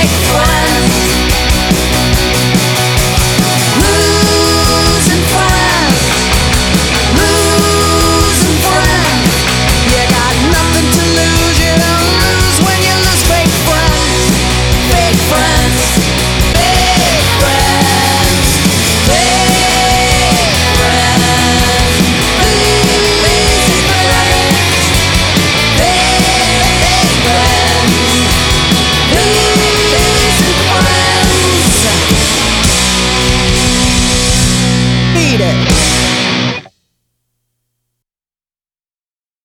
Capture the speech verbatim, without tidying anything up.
fake friends. Losing friends, losing friends. You got nothing to lose, you don't lose when you lose fake friends. Fake friends, fake friends, fake friends. Losing friends, fake friends, losing friends. Beat it.